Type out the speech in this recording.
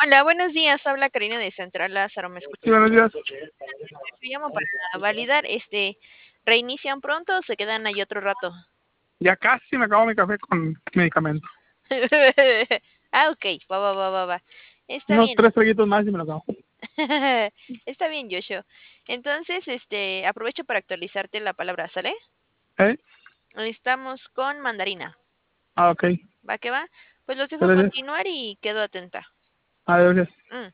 Hola, buenos días. Habla Karina de Central Lázaro. ¿Me escucha? Sí, buenos días. Te llamo para validar. ¿Reinician pronto o se quedan ahí otro rato? Ya casi me acabo mi café con medicamento. Ah, ok. Va, va, va, va, va. Está Unos bien. 3 traguitos más y me lo acabo. Está bien, Joshua. Entonces, aprovecho para actualizarte la palabra, ¿sale? ¿Eh? Estamos con mandarina. Ah, ok. ¿Va que va? Pues los dejo Gracias. continuar y quedo atenta. Adiós. Mm.